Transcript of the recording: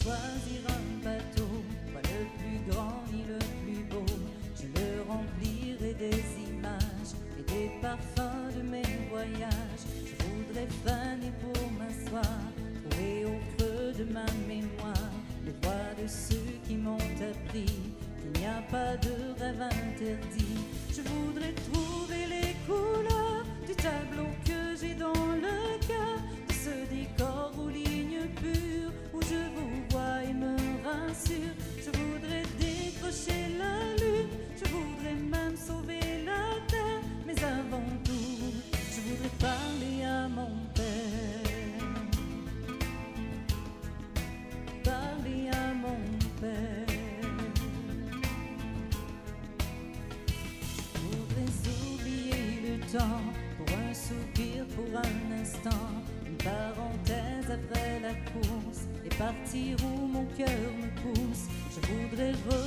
choisir un bateau, pas le plus grand ni le plus beau. Je le remplirai des images et des parfums de mes voyages. Je voudrais faner pour m'asseoir, trouver au creux de ma mémoire les voix de ceux qui m'ont appris qu'il n'y a pas de rêve interdit. Je voudrais trouver les couleurs du tableau que j'ai dans le cœur, de ce décor aux lignes pures où je vous vois et me rassure. Je voudrais décrocher la lune, je voudrais même sauver la terre, mais avant tout, je voudrais parler à mon père. Parler à mon père. Je voudrais oublier le temps pour un soupir, pour un instant, une parenthèse après la course, et partir où mon cœur me pousse. Je voudrais